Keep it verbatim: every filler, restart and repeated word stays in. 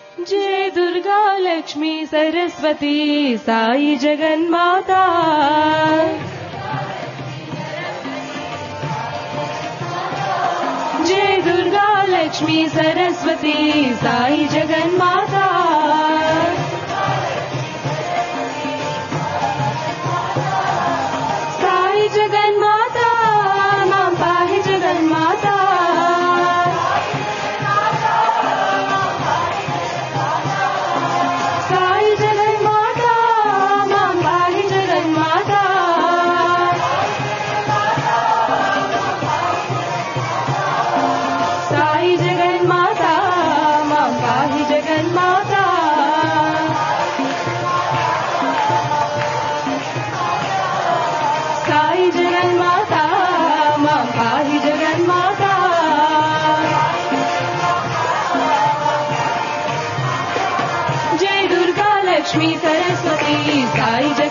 जय दुर्गा लक्ष्मी सरस्वती साई जगन्माता। जय दुर्गा लक्ष्मी सरस्वती साई जगन्माता। साई जगन्माता मां पाहि जगन्माता। साई जगन्माता मां पाहि जगन्माता। साई जगन्माता मां पाहि जगन्माता। साई जगन्माता मां पाहि जगन्माता। जय दुर्गा लक्ष्मी सरस्वती साई जगन्माता।